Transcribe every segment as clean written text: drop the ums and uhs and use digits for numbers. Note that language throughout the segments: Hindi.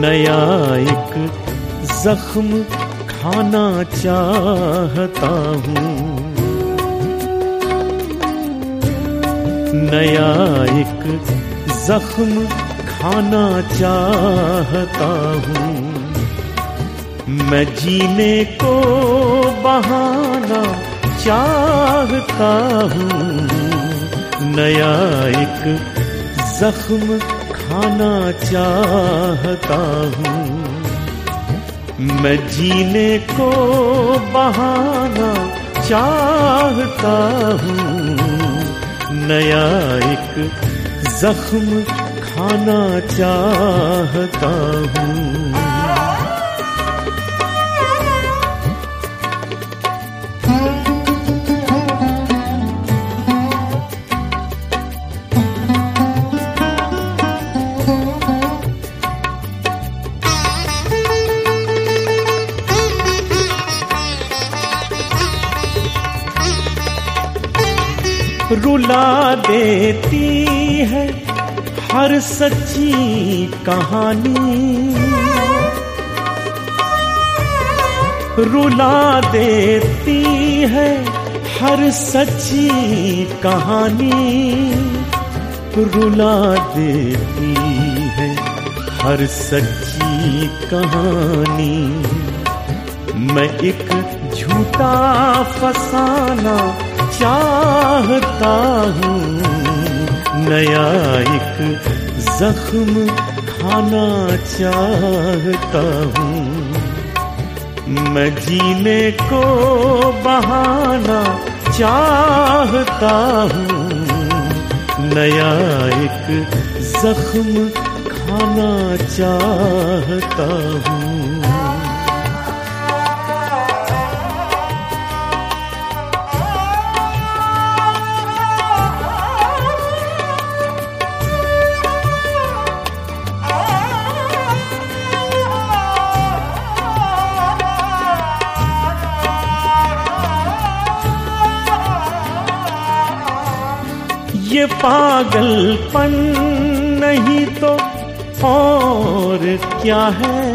नया एक जख्म खाना चाहता हूँ, नया एक जख्म खाना चाहता हूँ। मैं जीने को बहाना चाहता हूँ, नया एक जख्म खाना चाहता हूँ। मैं जीने को बहाना चाहता हूँ, नया एक जख्म खाना चाहता हूँ। रुला देती है हर सच्ची कहानी, रुला देती है हर सच्ची कहानी, रुला देती है हर सच्ची कहानी। मैं एक झूठा फसाना चाहता हूँ, नया एक जख्म खाना चाहता हूँ। मैं जीने को बहाना चाहता हूँ, नया एक जख्म खाना चाहता हूँ। ये पागलपन नहीं तो और क्या है,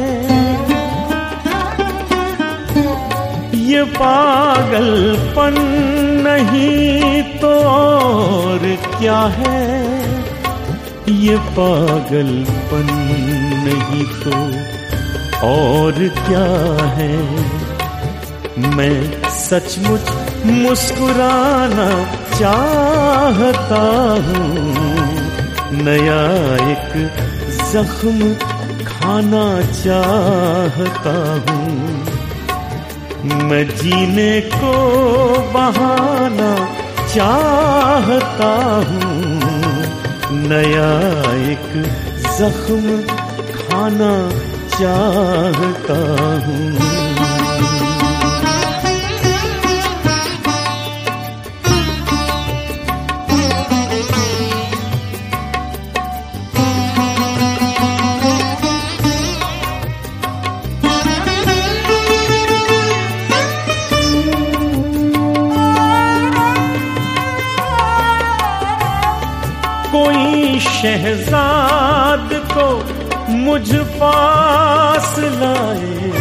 ये पागलपन नहीं तो और क्या है, ये पागलपन नहीं तो और क्या है। मैं सचमुच मुस्कुराना चाहता हूँ, नया एक जख्म खाना चाहता हूँ। मैं जीने को बहाना चाहता हूँ, नया एक जख्म खाना चाहता हूँ। कोई शहजाद को मुझ पास लाए,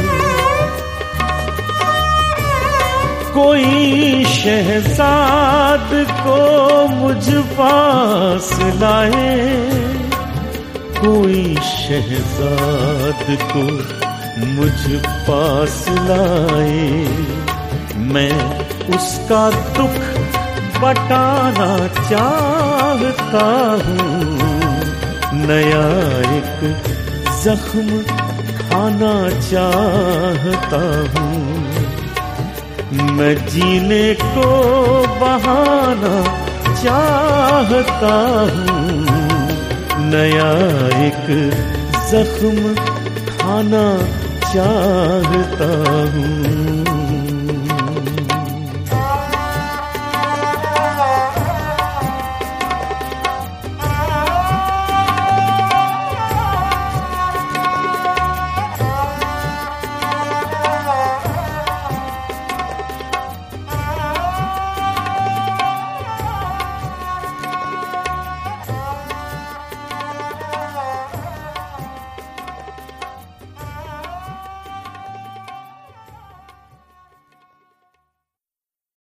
कोई शहजाद को मुझ पास लाए, कोई शहजाद को मुझ पास लाए। मैं उसका दुख बटाना चाहता हूँ, नया एक जख्म खाना चाहता हूँ। मैं जीने को बहाना चाहता हूँ, नया एक जख्म खाना चाहता हूँ।